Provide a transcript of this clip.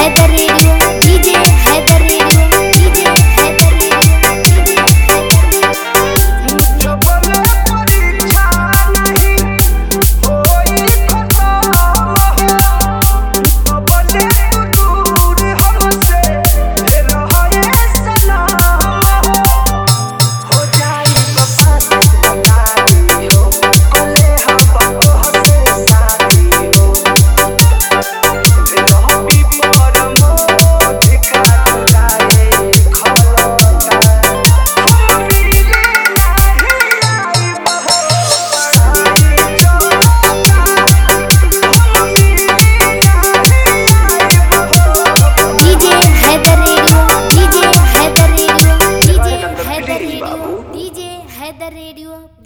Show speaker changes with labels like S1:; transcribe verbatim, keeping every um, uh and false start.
S1: Haider radio, DJ Haidar radio, DJ Haidar radio, DJ
S2: जबले परीक्षा नहीं होई खत्म हो तबले तू दूर हमसे रहे सलाम हो जाई बस बताई हो कले हम हसे साथी हो रहबी परमो धिका लाए खलता हम मिले नाही आई बहो पढ़ाई जोता हम मिले नाही आई बहो
S1: DJ Haidar radio, DJ Haidar radio, DJ Haidar radio, DJ Haidar radio.